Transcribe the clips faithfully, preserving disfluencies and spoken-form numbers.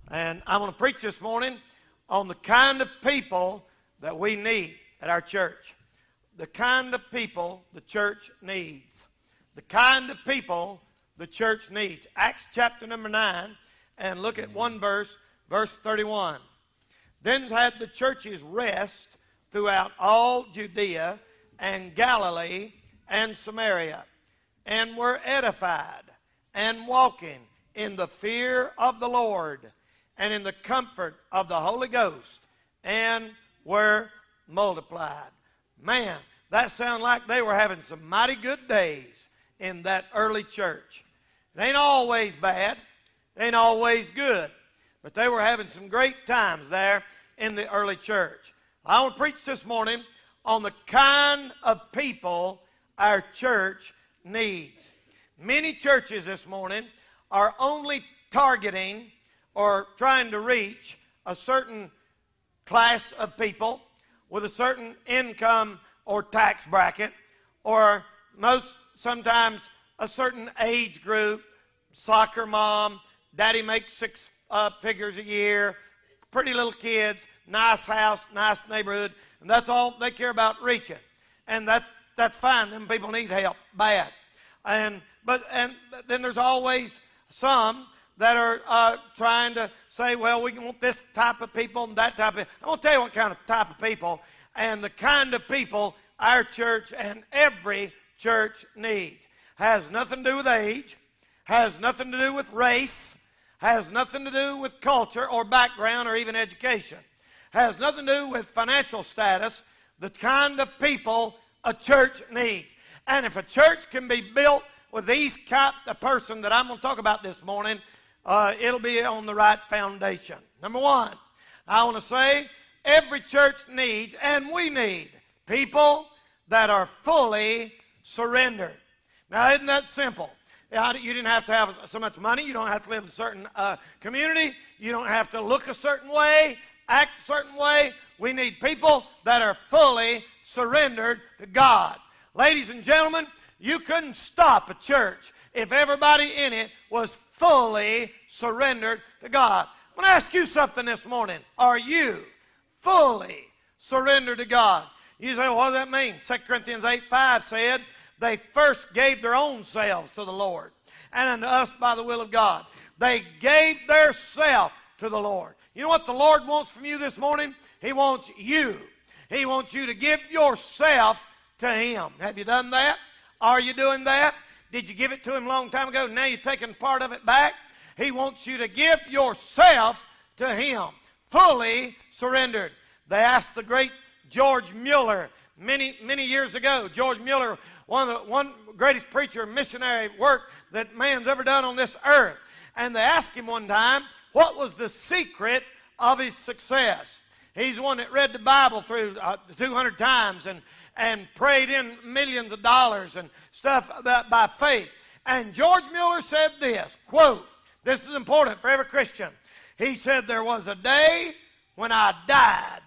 And I want to preach this morning on the kind of people that we need at our church. The kind of people the church needs. The kind of people the church needs. Acts chapter number nine, and look at one verse, verse thirty-one. Then had the churches rest throughout all Judea and Galilee and Samaria, and were edified, and walking in the fear of the Lord, and in the comfort of the Holy Ghost, and were multiplied. Man, that sounded like they were having some mighty good days in that early church. It ain't always bad. It ain't always good. But they were having some great times there in the early church. I want to preach this morning on the kind of people our church needs. Many churches this morning are only targeting or trying to reach a certain class of people with a certain income or tax bracket, or most sometimes a certain age group, soccer mom, daddy makes six uh, figures a year, pretty little kids, nice house, nice neighborhood, and that's all they care about reaching. And that's that's fine. Them people need help bad. And but and then there's always some that are uh, trying to say, well, we want this type of people and that type of. I'm going to tell you what kind of type of people and the kind of people our church and every church needs. Has nothing to do with age, has nothing to do with race, has nothing to do with culture or background or even education, has nothing to do with financial status. The kind of people a church needs. And if a church can be built with these kind of person that I'm going to talk about this morning, uh, it'll be on the right foundation. Number one, I want to say every church needs, and we need, people that are fully surrendered. Now, isn't that simple? You didn't have to have so much money. You don't have to live in a certain uh, community. You don't have to look a certain way, act a certain way. We need people that are fully surrendered to God. Ladies and gentlemen, you couldn't stop a church if everybody in it was fully surrendered to God. I want to ask you something this morning. Are you fully surrendered to God? You say, well, what does that mean? Second Corinthians eight five said, they first gave their own selves to the Lord, and unto us by the will of God. They gave their self to the Lord. You know what the Lord wants from you this morning? He wants you. He wants you to give yourself to Him. Have you done that? Are you doing that? Did you give it to Him a long time ago? Now you're taking part of it back? He wants you to give yourself to Him. Fully surrendered. They asked the great George Mueller many, many years ago. George Mueller, one of the one greatest preacher missionary work that man's ever done on this earth. And they asked him one time, what was the secret of his success? He's the one that read the Bible through uh, two hundred times and, and prayed in millions of dollars and stuff about, by faith. And George Mueller said this, quote, this is important for every Christian. He said, there was a day when I died.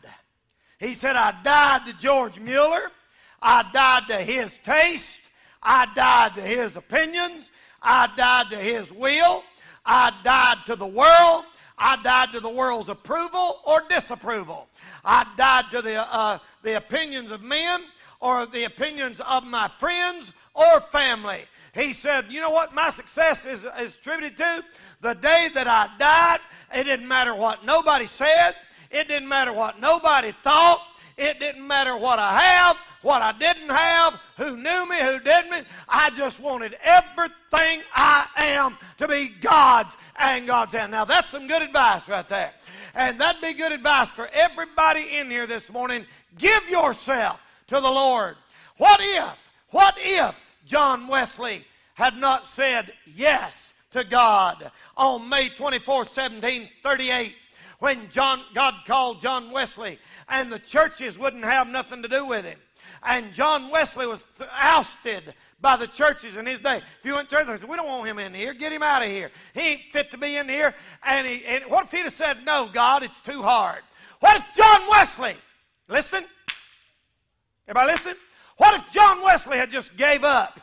He said, I died to George Mueller. I died to his taste. I died to his opinions. I died to his will. I died to the world. I died to the world's approval or disapproval. I died to the, uh, the opinions of men or the opinions of my friends or family. He said, you know what my success is, is attributed to? The day that I died, it didn't matter what nobody said. It didn't matter what nobody thought. It didn't matter what I have, what I didn't have, who knew me, who didn't. I just wanted everything I am to be God's and God's hand. Now, that's some good advice right there. And that'd be good advice for everybody in here this morning. Give yourself to the Lord. What if, what if John Wesley had not said yes to God on May twenty-fourth, seventeen thirty-eight, when John, God called John Wesley, and the churches wouldn't have nothing to do with him. And John Wesley was ousted by the churches in his day. If you went to church, they said, we don't want him in here. Get him out of here. He ain't fit to be in here. And, he, and what if he'd have said, no, God, it's too hard? What if John Wesley, listen, everybody listen? What if John Wesley had just gave up?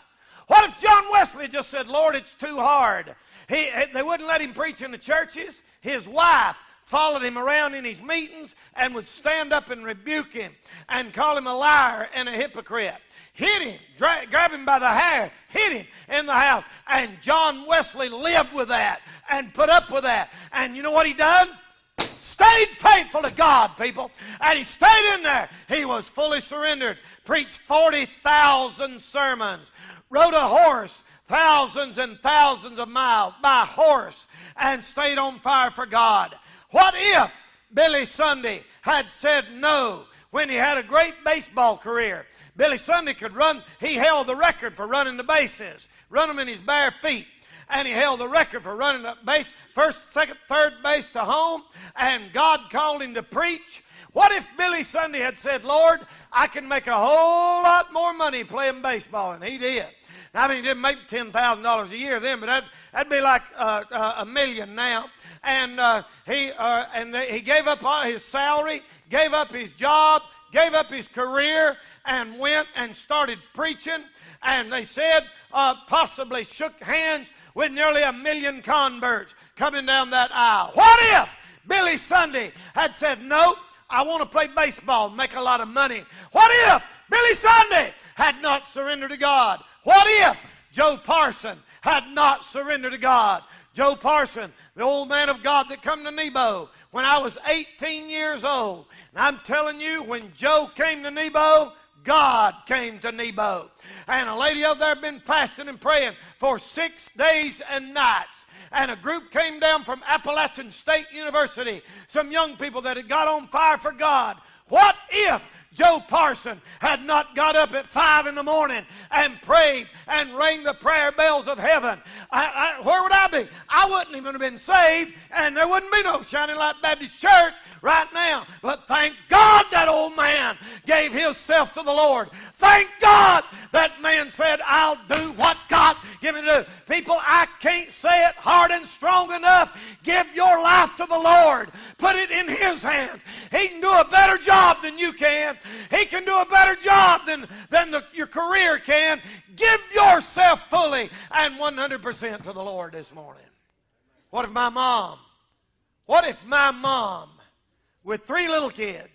What if John Wesley just said, Lord, it's too hard? He, they wouldn't let him preach in the churches. His wife followed him around in his meetings and would stand up and rebuke him and call him a liar and a hypocrite. Hit him, dra- grab him by the hair, hit him in the house. And John Wesley lived with that and put up with that. And you know what he done? Stayed faithful to God, people. And he stayed in there. He was fully surrendered. Preached forty thousand sermons. Rode a horse thousands and thousands of miles by horse and stayed on fire for God. What if Billy Sunday had said no when he had a great baseball career? Billy Sunday could run. He held the record for running the bases. Run them in his bare feet. And he held the record for running the base, first, second, third base to home. And God called him to preach. What if Billy Sunday had said, Lord, I can make a whole lot more money playing baseball? And he did. I mean, he didn't make ten thousand dollars a year then, but that'd, that'd be like uh, uh, a million now. And uh, he uh, and they, he gave up all his salary, gave up his job, gave up his career, and went and started preaching. And they said uh, possibly shook hands with nearly a million converts coming down that aisle. What if Billy Sunday had said, no, I want to play baseball and make a lot of money? What if Billy Sunday had not surrendered to God? What if Joe Parson had not surrendered to God? Joe Parson, the old man of God that come to Nebo when I was eighteen years old. And I'm telling you, when Joe came to Nebo, God came to Nebo. And a lady over there had been fasting and praying for six days and nights. And a group came down from Appalachian State University, some young people that had got on fire for God. What if Joe Parson had not got up at five in the morning and prayed and rang the prayer bells of heaven? I, I, where would I be? I wouldn't even have been saved, and there wouldn't be no Shining Light Baptist Church right now. But thank God that old man gave himself to the Lord. Thank God that man said, I'll do what God give me to do. People, I can't say it hard and strong enough. Give your life to the Lord. Put it in His hands. He can do a better job than you can. He can do a better job than, than the, your career can. Give yourself fully and one hundred percent to the Lord this morning. What if my mom, what if my mom with three little kids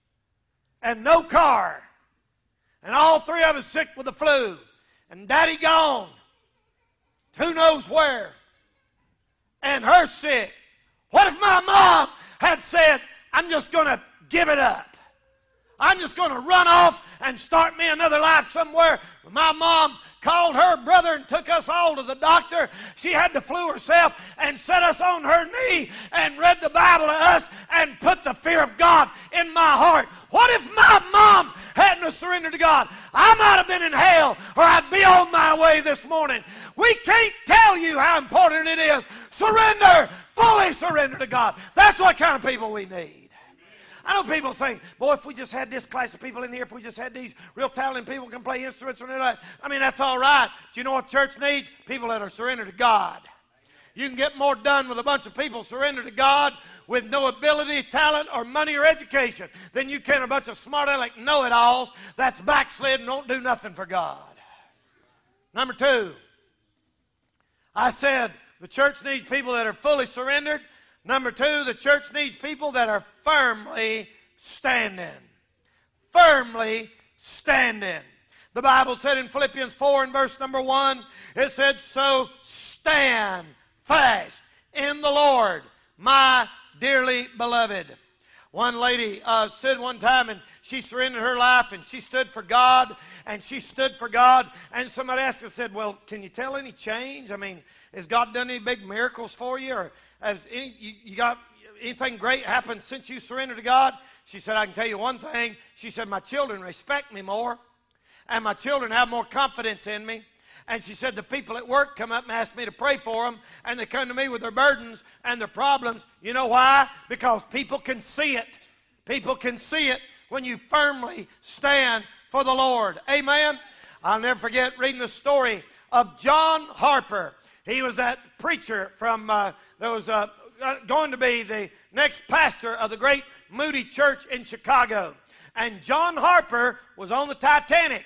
and no car and all three of us sick with the flu and Daddy gone, who knows where, and her sick? What if my mom had said, I'm just going to give it up? I'm just going to run off and start me another life somewhere. My mom called her brother and took us all to the doctor. She had the flu herself and set us on her knee and read the Bible to us and put the fear of God in my heart. What if my mom hadn't surrendered to God? I might have been in hell, or I'd be on my way this morning. We can't tell you how important it is. Surrender, fully surrender to God. That's what kind of people we need. I know people saying, boy, if we just had this class of people in here, if we just had these real talented people who can play instruments, and that, I mean, that's all right. Do you know what church needs? People that are surrendered to God. You can get more done with a bunch of people surrendered to God with no ability, talent, or money or education than you can a bunch of smart aleck know-it-alls that's backslid and don't do nothing for God. Number two, I said the church needs people that are fully surrendered. Number two, the church needs people that are firmly standing. Firmly standing. The Bible said in Philippians four and verse number one, it said, so stand fast in the Lord, my dearly beloved. One lady uh, stood one time and she surrendered her life and she stood for God and she stood for God. And somebody asked her, said, well, can you tell any change? I mean, has God done any big miracles for you? Or has any, you, you got anything great happened since you surrendered to God? She said, I can tell you one thing. She said, my children respect me more. And my children have more confidence in me. And she said, the people at work come up and ask me to pray for them. And they come to me with their burdens and their problems. You know why? Because people can see it. People can see it when you firmly stand for the Lord. Amen? I'll never forget reading the story of John Harper. He was that preacher from, uh, that was uh, going to be the next pastor of the great Moody Church in Chicago. And John Harper was on the Titanic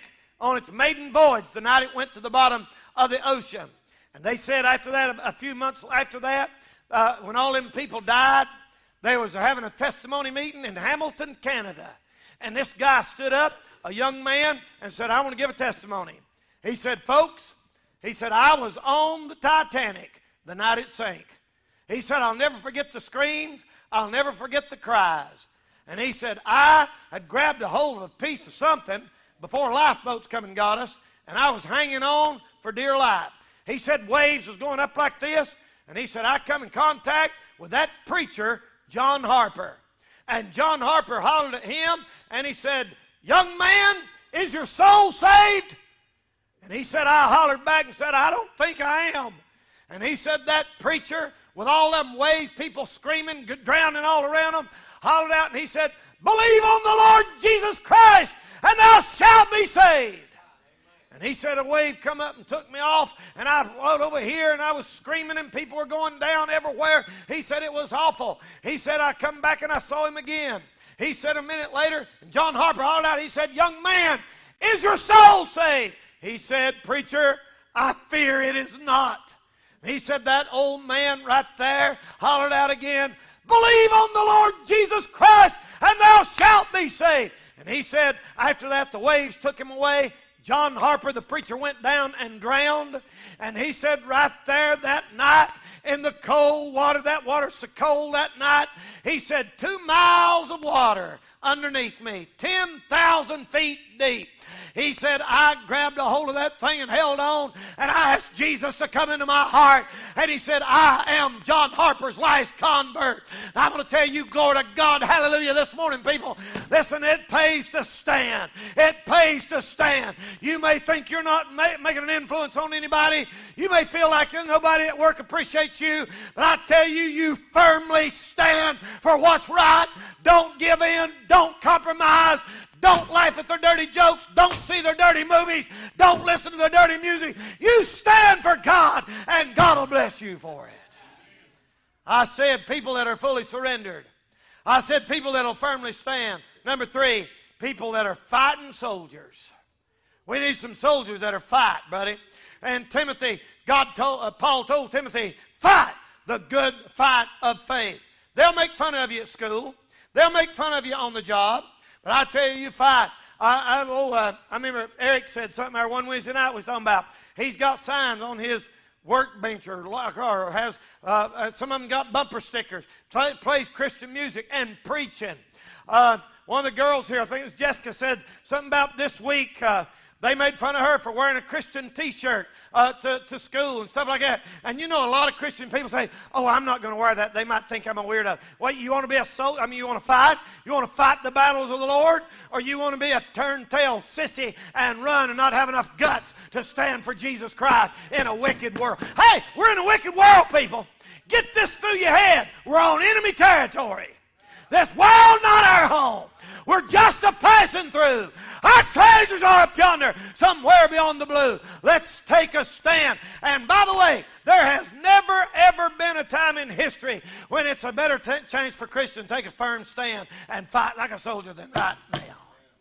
on its maiden voyage the night it went to the bottom of the ocean. And they said after that, a few months after that, uh, when all them people died, they was having a testimony meeting in Hamilton, Canada. And this guy stood up, a young man, and said, I want to give a testimony. He said, folks, he said, I was on the Titanic the night it sank. He said, I'll never forget the screams. I'll never forget the cries. And he said, I had grabbed a hold of a piece of something before lifeboats come and got us, and I was hanging on for dear life. He said waves was going up like this, and he said, I come in contact with that preacher, John Harper. And John Harper hollered at him, and he said, young man, is your soul saved? And he said, I hollered back and said, I don't think I am. And he said that preacher, with all them waves, people screaming, drowning all around him, hollered out, and he said, believe on the Lord Jesus Christ, and thou shalt be saved. And he said a wave come up and took me off, and I floated over here, and I was screaming, and people were going down everywhere. He said it was awful. He said I come back, and I saw him again. He said a minute later, and John Harper hollered out, he said, young man, is your soul saved? He said, preacher, I fear it is not. He said that old man right there hollered out again, believe on the Lord Jesus Christ, and thou shalt be saved. And he said, after that, the waves took him away. John Harper, the preacher, went down and drowned. And he said right there that night in the cold water, that water so cold that night, he said, two miles of water underneath me, ten thousand feet deep. He said, I grabbed a hold of that thing and held on, and I asked Jesus to come into my heart. And he said, I am John Harper's last convert. I'm going to tell you, glory to God, hallelujah, this morning, people. Listen, it pays to stand. It pays to stand. You may think you're not ma- making an influence on anybody. You may feel like nobody at work appreciates you. But I tell you, you firmly stand for what's right. Don't give in. Don't compromise. Don't laugh at their dirty jokes. Don't see their dirty movies. Don't listen to their dirty music. You stand for God, and God will bless you for it. I said people that are fully surrendered. I said people that will firmly stand. Number three, people that are fighting soldiers. We need some soldiers that are fight, buddy. And Timothy, God told, uh, Paul told Timothy, fight the good fight of faith. They'll make fun of you at school. They'll make fun of you on the job. But I tell you, you fight. I, I, oh, uh, I remember Eric said something there one Wednesday night was talking about. He's got signs on his workbench or, or has, uh, uh, some of them got bumper stickers. Play, plays Christian music and preaching. Uh, one of the girls here, I think it was Jessica, said something about this week. Uh, They made fun of her for wearing a Christian T-shirt uh, to, to school and stuff like that. And you know, a lot of Christian people say, "Oh, I'm not going to wear that. They might think I'm a weirdo." What, you want to be a soldier? I mean, you want to fight? You want to fight the battles of the Lord, or you want to be a turn-tail sissy and run and not have enough guts to stand for Jesus Christ in a wicked world? Hey, we're in a wicked world, people. Get this through your head. We're on enemy territory. This world not our home. We're just a passing through. Our treasures are up yonder, somewhere beyond the blue. Let's take a stand. And by the way, there has never, ever been a time in history when it's a better t- chance for Christians to take a firm stand and fight like a soldier than right now.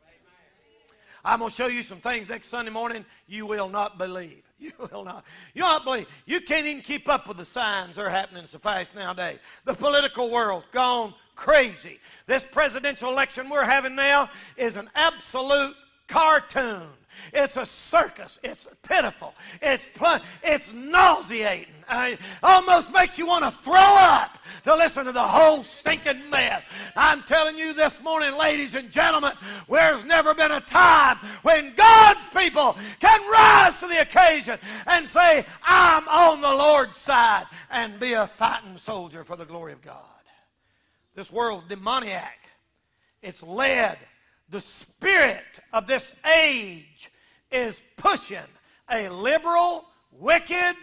I'm going to show you some things next Sunday morning you will not believe. You will not. You will not believe. You can't even keep up with the signs that are happening so fast nowadays. The political world gone crazy. This presidential election we're having now is an absolute cartoon. It's a circus. It's pitiful. It's pl- it's nauseating. I mean, almost makes you want to throw up to listen to the whole stinking mess. I'm telling you this morning, ladies and gentlemen, there's never been a time when God's people can rise to the occasion and say, I'm on the Lord's side, and be a fighting soldier for the glory of God. This world's demoniac. It's led. The spirit of this age is pushing a liberal, wicked,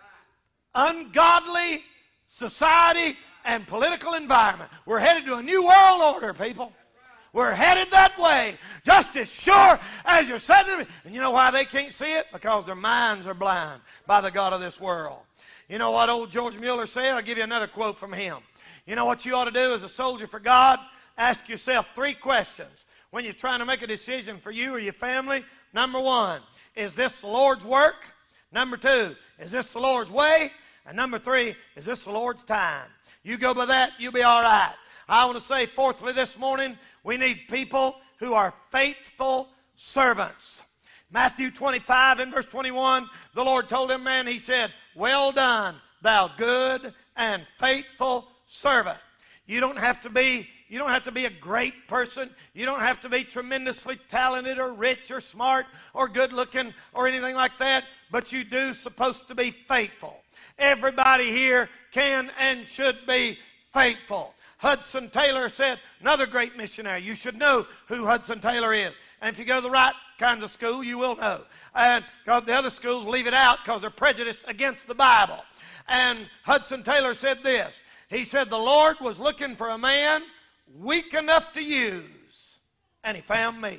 ungodly society and political environment. We're headed to a new world order, people. We're headed that way, just as sure as you're sitting. And you know why they can't see it? Because their minds are blind by the God of this world. You know what old George Mueller said? I'll give you another quote from him. You know what you ought to do as a soldier for God? Ask yourself three questions. when you're trying to make a decision for you or your family? Number one, is this the Lord's work? Number two, is this the Lord's way? And number three, is this the Lord's time? You go by that, you'll be all right. I want to say, fourthly, this morning, we need people who are faithful servants. Matthew twenty-five and verse twenty-one, the Lord told him, man, He said, well done, thou good and faithful servant. You don't have to be, you don't have to be a great person. You don't have to be tremendously talented or rich or smart or good looking or anything like that, but you do supposed to be faithful. Everybody here can and should be faithful. Hudson Taylor said, another great missionary, you should know who Hudson Taylor is. And if you go to the right kind of school, you will know. And the other schools leave it out because they're prejudiced against the Bible. And Hudson Taylor said this. He said, the Lord was looking for a man weak enough to use, and He found me.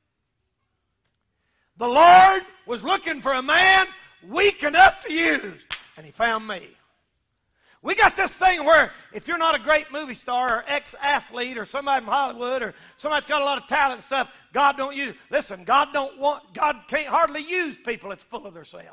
The Lord was looking for a man weak enough to use, and He found me. We got this thing where if you're not a great movie star or ex-athlete or somebody from Hollywood or somebody that's got a lot of talent and stuff, God don't use. Listen, God don't want. God can't hardly use people that's full of themselves.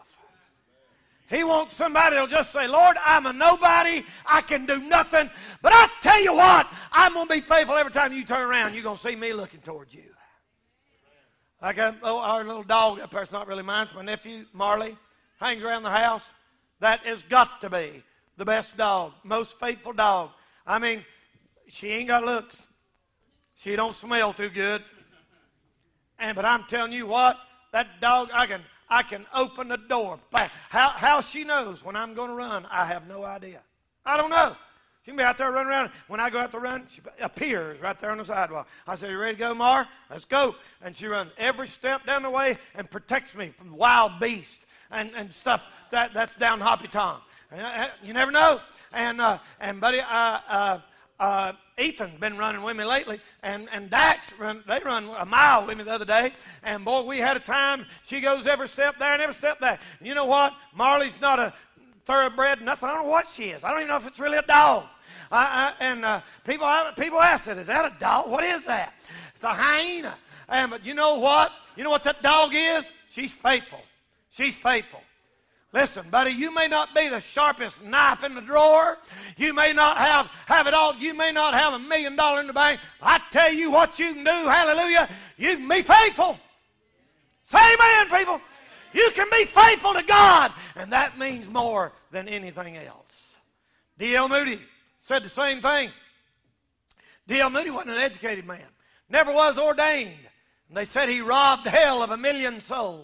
He wants somebody that'll just say, Lord, I'm a nobody. I can do nothing. But I tell you what, I'm going to be faithful every time you turn around. You're going to see me looking towards you. Like a, oh, our little dog up there, it's not really mine. It's my nephew, Marley, hangs around the house. That has got to be the best dog, most faithful dog. I mean, she ain't got looks. She don't smell too good. And but I'm telling you what, that dog, I can I can open the door. How how she knows when I'm going to run, I have no idea. I don't know. She can be out there running around. When I go out to run, she appears right there on the sidewalk. I say, you ready to go, Mar? Let's go. And she runs every step down the way and protects me from wild beasts and, and stuff that, that's down Hoppy Tom. You never know. And uh, and buddy, uh, uh, uh, Ethan's been running with me lately, and and Dax run. They run a mile with me the other day, and boy, we had a time. She goes every step there and every step there. And you know what? Marley's not a thoroughbred, nothing. I don't know what she is. I don't even know if it's really a dog. I, I, and uh, people people ask it, is that a dog? What is that? It's a hyena. And but you know what? You know what that dog is? She's faithful. She's faithful. Listen, buddy, you may not be the sharpest knife in the drawer. You may not have, have it all. You may not have a million dollars in the bank. I tell you what you can do, hallelujah, you can be faithful. Say amen, people. You can be faithful to God, and that means more than anything else. D L Moody said the same thing. D L Moody wasn't an educated man. Never was ordained. And they said he robbed hell of a million souls.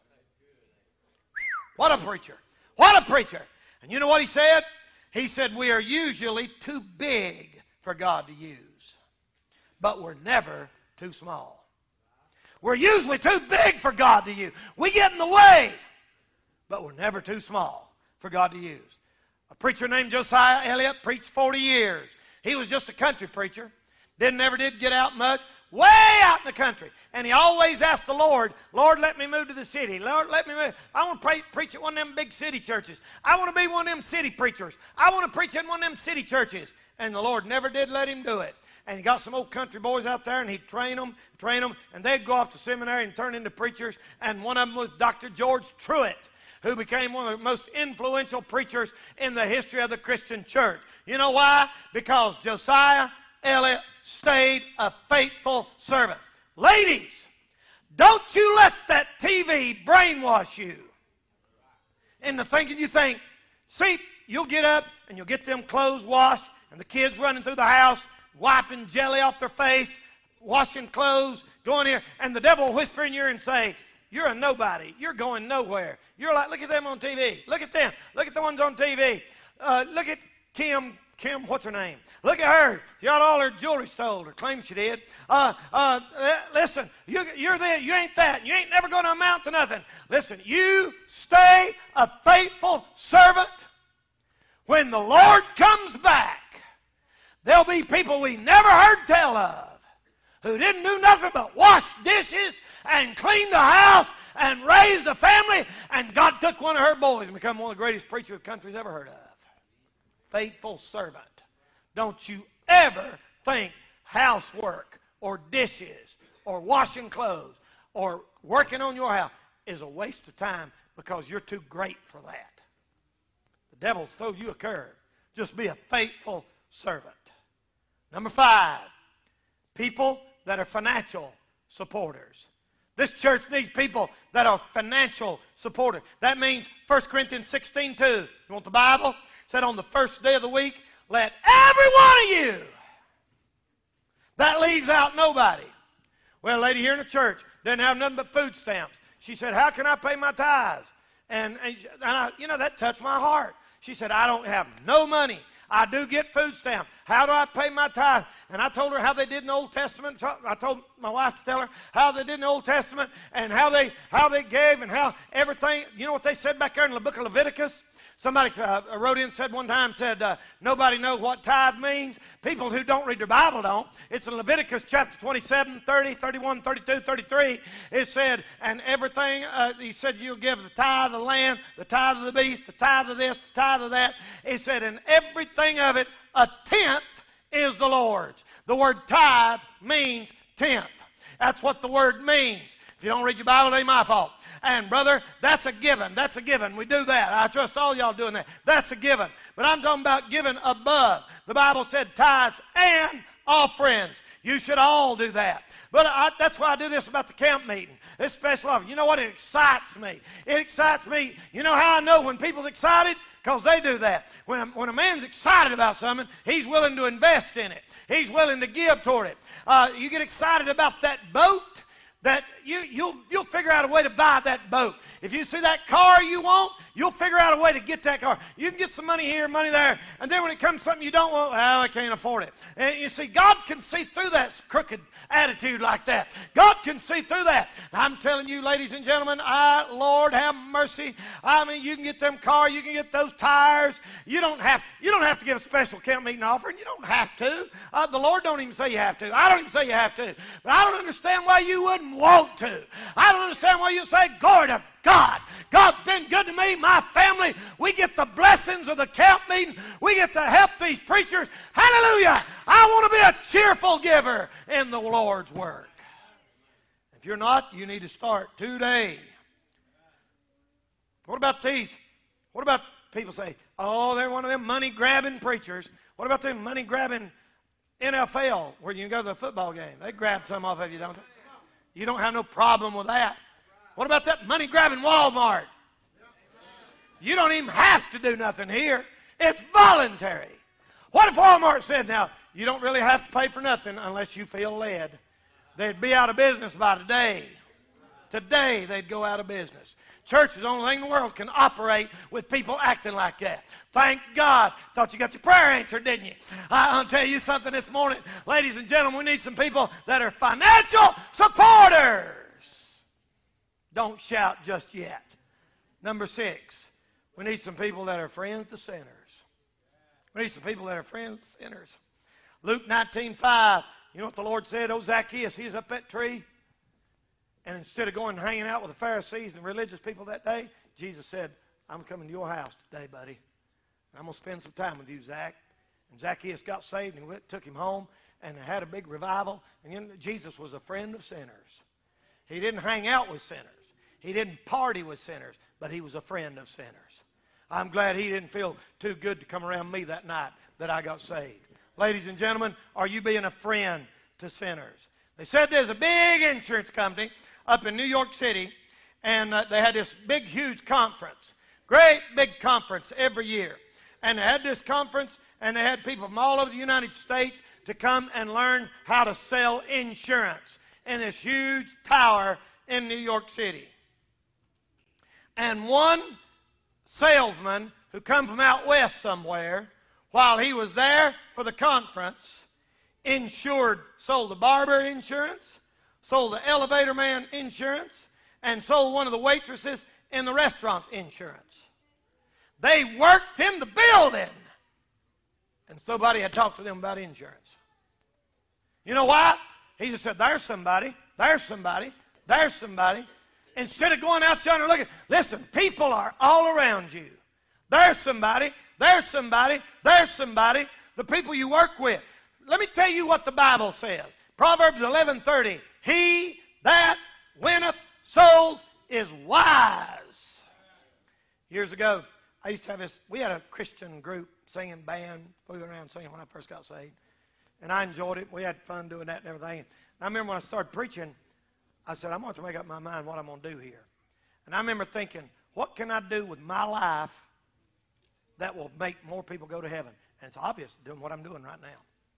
What a preacher. What a preacher. And you know what he said? He said, we are usually too big for God to use. But we're never too small. We're usually too big for God to use. We get in the way. But we're never too small for God to use. A preacher named Josiah Elliott preached forty years. He was just a country preacher. Didn't never did get out much. Way out in the country. And he always asked the Lord, Lord, let me move to the city. Lord, let me move. I want to pre- preach at one of them big city churches. I want to be one of them city preachers. I want to preach in one of them city churches. And the Lord never did let him do it. And he got some old country boys out there, and he'd train them, train them, and they'd go off to seminary and turn into preachers. And one of them was Doctor George Truett, who became one of the most influential preachers in the history of the Christian church. You know why? Because Josiah Elliott stayed a faithful servant. Ladies, don't you let that T V brainwash you into thinking you think, see, you'll get up and you'll get them clothes washed and the kids running through the house, wiping jelly off their face, washing clothes, going here, and the devil will whisper in your ear and say, you're a nobody. You're going nowhere. You're like, look at them on T V. Look at them. Look at the ones on T V. Uh, look at Kim. Kim, what's her name? Look at her. She got all her jewelry stole, or claims she did. Uh, uh, listen, you, you're there. You ain't that. You ain't never going to amount to nothing. Listen, you stay a faithful servant. When the Lord comes back, there'll be people we never heard tell of who didn't do nothing but wash dishes and clean the house and raise the family, and God took one of her boys and become one of the greatest preachers the country's ever heard of. Faithful servant. Don't you ever think housework or dishes or washing clothes or working on your house is a waste of time because you're too great for that. The devil's throw you a curve. Just be a faithful servant. Number five, people that are financial supporters. This church needs people that are financial supporters. That means First Corinthians sixteen two. You want the Bible? It said on the first day of the week, let every one of you. That leaves out nobody. Well, a lady here in the church didn't have nothing but food stamps. She said, how can I pay my tithes? And, and, and I, you know, that touched my heart. She said, I don't have no money. I do get food stamps. How do I pay my tithe? And I told her how they did in the Old Testament. I told my wife to tell her how they did in the Old Testament and how they how they gave and how everything. You know what they said back there in the book of Leviticus? Somebody uh, wrote in and said one time, said, uh, nobody knows what tithe means. People who don't read their Bible don't. It's in Leviticus chapter twenty-seven, thirty, thirty-one, thirty-two, thirty-three. It said, and everything, uh, he said you'll give the tithe of the land, the tithe of the beast, the tithe of this, the tithe of that. He said, and everything of it, a tenth is the Lord's. The word tithe means tenth. That's what the word means. If you don't read your Bible, it ain't my fault. And, brother, that's a given. That's a given. We do that. I trust all y'all doing that. That's a given. But I'm talking about giving above. The Bible said tithes and offerings. You should all do that. But I, that's why I do this about the camp meeting. This special offering. You know what? It excites me. It excites me. You know how I know when people's excited? Because they do that. When a, when a man's excited about something, he's willing to invest in it. He's willing to give toward it. Uh, you get excited about that boat, that you, you'll, you'll figure out a way to buy that boat. If you see that car you want, you'll figure out a way to get that car. You can get some money here, money there, and then when it comes to something you don't want, well, I can't afford it. And you see, God can see through that crooked attitude like that. God can see through that. I'm telling you, ladies and gentlemen, I, Lord, have mercy. I mean, you can get them cars, you can get those tires. You don't have, you don't have to give a special camp meeting offering. You don't have to. Uh, the Lord don't even say you have to. I don't even say you have to. But I don't understand why you wouldn't want to. I don't understand why you say, glory to God. God's been good to me, my family. We get the blessings of the camp meeting. We get to help these preachers. Hallelujah. I want to be a cheerful giver in the Lord's work. If you're not, you need to start today. What about these? What about people say, oh, they're one of them money-grabbing preachers. What about them money-grabbing N F L where you can go to the football game? They grab some off of you, don't they? You don't have no problem with that. What about that money-grabbing Walmart? You don't even have to do nothing here. It's voluntary. What if Walmart said, now, you don't really have to pay for nothing unless you feel led? They'd be out of business by today. Today, they'd go out of business. Church is the only thing in the world can operate with people acting like that. Thank God. Thought you got your prayer answered, didn't you? I'll tell you something this morning. Ladies and gentlemen, we need some people that are financial supporters. Don't shout just yet. Number six, we need some people that are friends to sinners. We need some people that are friends to sinners. Luke nineteen five, you know what the Lord said? Oh, Zacchaeus, he was up that tree. And instead of going and hanging out with the Pharisees and the religious people that day, Jesus said, I'm coming to your house today, buddy. And I'm going to spend some time with you, Zach. And Zacchaeus got saved and went, took him home and they had a big revival. And you know, Jesus was a friend of sinners. He didn't hang out with sinners. He didn't party with sinners, but he was a friend of sinners. I'm glad he didn't feel too good to come around me that night that I got saved. Ladies and gentlemen, are you being a friend to sinners? They said there's a big insurance company up in New York City, and uh, they had this big, huge conference. Great big conference every year. And they had this conference, and they had people from all over the United States to come and learn how to sell insurance in this huge tower in New York City. And one salesman who come from out west somewhere, while he was there for the conference, insured, sold the barber insurance, sold the elevator man insurance, and sold one of the waitresses in the restaurant's insurance. They worked in the building, and somebody had talked to them about insurance. You know why? He just said, there's somebody, there's somebody, there's somebody. Instead of going out yonder looking, listen, people are all around you. There's somebody, there's somebody, there's somebody, the people you work with. Let me tell you what the Bible says. Proverbs eleven thirty He that winneth souls is wise. Years ago, I used to have this, we had a Christian group, singing band, fooling around singing when I first got saved. And I enjoyed it. We had fun doing that and everything. And I remember when I started preaching, I said, I'm going to make up my mind what I'm going to do here. And I remember thinking, what can I do with my life that will make more people go to heaven? And it's obvious, doing what I'm doing right now.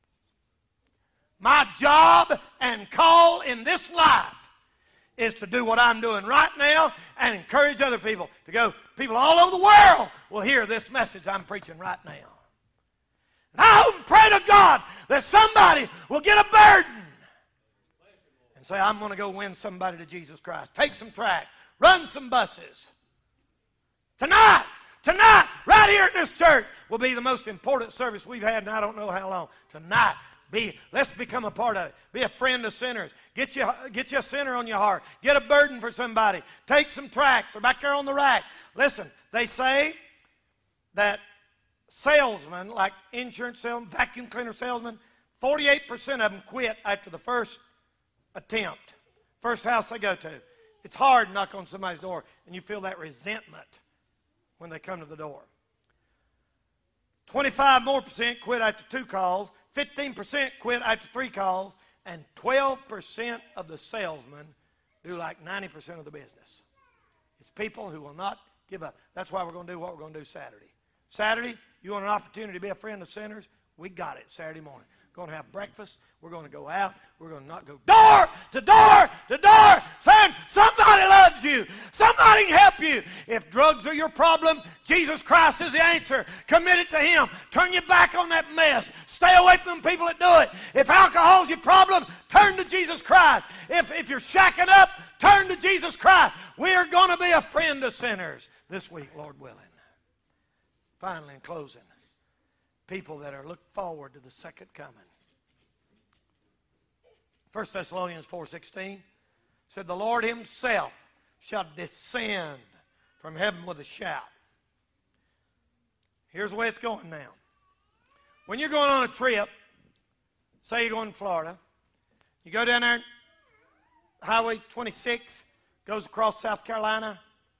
My job and call in this life is to do what I'm doing right now and encourage other people to go. People all over the world will hear this message I'm preaching right now. And I hope and pray to God that somebody will get a burden and say, I'm going to go win somebody to Jesus Christ. Take some track. Run some buses. Tonight, tonight, right here in this church will be the most important service we've had in I don't know how long. Tonight. Be, let's become a part of it. Be a friend of sinners. Get you, get you a sinner on your heart. Get a burden for somebody. Take some tracts. They're back there on the rack. Listen, they say that salesmen, like insurance salesmen, vacuum cleaner salesmen, forty-eight percent of them quit after the first attempt, first house they go to. It's hard to knock on somebody's door, and you feel that resentment when they come to the door. twenty-five more percent quit after two calls. fifteen percent quit after three calls, and twelve percent of the salesmen do like ninety percent of the business. It's people who will not give up. That's why we're going to do what we're going to do Saturday. Saturday, you want an opportunity to be a friend of sinners? We got it Saturday morning. We're going to have breakfast. We're going to go out. We're going to not go door to door to door saying, somebody loves you. Somebody can help you. If drugs are your problem, Jesus Christ is the answer. Commit it to Him. Turn your back on that mess. Stay away from the people that do it. If alcohol's your problem, turn to Jesus Christ. If, if you're shacking up, turn to Jesus Christ. We're going to be a friend of sinners this week, Lord willing. Finally, in closing, people that are looking forward to the second coming. First Thessalonians four sixteen said, the Lord Himself shall descend from heaven with a shout. Here's the way it's going now. When you're going on a trip, say you're going to Florida, you go down there, Highway twenty-six goes across South Carolina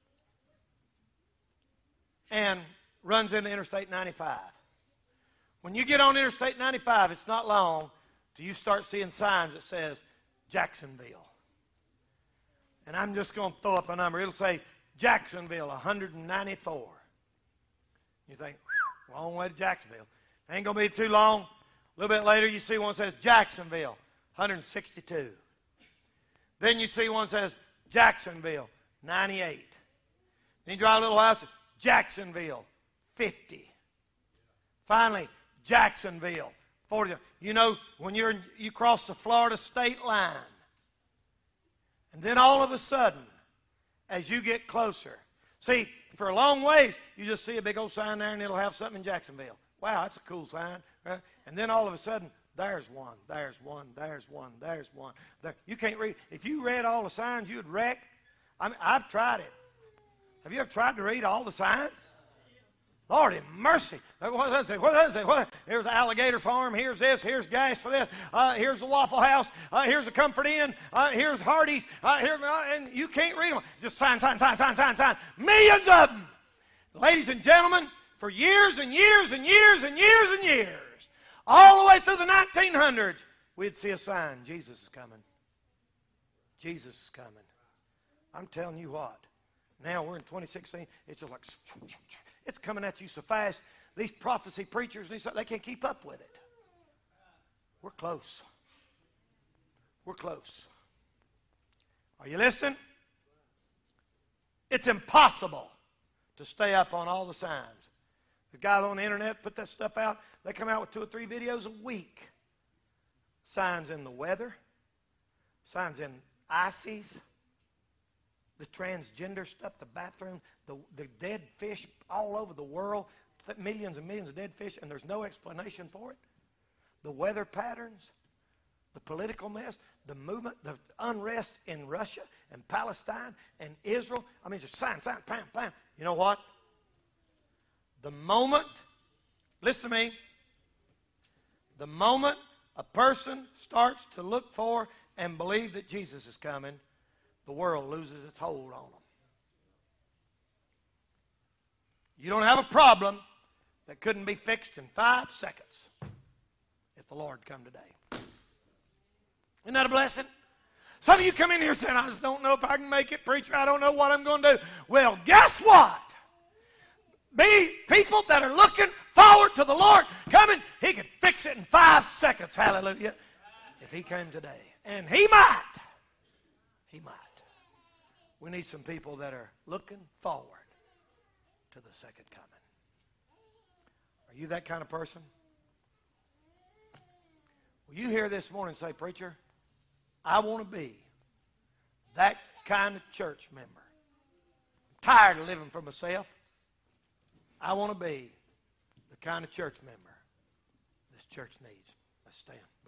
and runs into Interstate ninety-five. When you get on Interstate ninety-five, it's not long till you start seeing signs that says Jacksonville. And I'm just going to throw up a number. It'll say Jacksonville, one ninety-four. You think, long way to Jacksonville. Ain't going to be too long. A little bit later, you see one that says Jacksonville, one sixty-two. Then you see one that says Jacksonville, ninety-eight. Then you drive a little while, Jacksonville, fifty. Finally, Jacksonville, forty. You know, when you're in, you cross the Florida state line, and then all of a sudden, as you get closer, see, for a long ways, you just see a big old sign there, and it'll have something in Jacksonville. Wow, that's a cool sign. Right? And then all of a sudden, there's one, there's one, there's one, there's one. There. You can't read. If you read all the signs, you'd wreck. I mean, I've tried it. Have you ever tried to read all the signs? Lord have mercy. What does it say? What does it say? What? Here's the alligator farm. Here's this. Here's gas for this. Uh, here's the Waffle House. Uh, here's the Comfort Inn. Uh, here's Hardee's. Uh, here, uh, and you can't read them. Just sign, sign, sign, sign, sign, sign. Millions of them. Ladies and gentlemen, for years and years and years and years and years, all the way through the nineteen hundreds, we'd see a sign. Jesus is coming. Jesus is coming. I'm telling you what. Now we're in twenty sixteen. It's just like... It's coming at you so fast. These prophecy preachers, they can't keep up with it. We're close. We're close. Are you listening? It's impossible to stay up on all the signs. The guys on the internet put that stuff out. They come out with two or three videos a week. Signs in the weather. Signs in ices. The transgender stuff, the bathroom, the, the dead fish all over the world, millions and millions of dead fish, and there's no explanation for it. The weather patterns, the political mess, the movement, the unrest in Russia and Palestine and Israel. I mean, just sign, sign, bam, bam. You know what? The moment, listen to me, the moment a person starts to look for and believe that Jesus is coming, the world loses its hold on them. You don't have a problem that couldn't be fixed in five seconds if the Lord come today. Isn't that a blessing? Some of you come in here saying, I just don't know if I can make it, preacher. I don't know what I'm going to do. Well, guess what? Be people that are looking forward to the Lord coming. He could fix it in five seconds. Hallelujah. If He came today. And He might. He might. We need some people that are looking forward to the second coming. Are you that kind of person? Will you hear this morning and say, preacher, I want to be that kind of church member. I'm tired of living for myself. I want to be the kind of church member this church needs. Let's stand.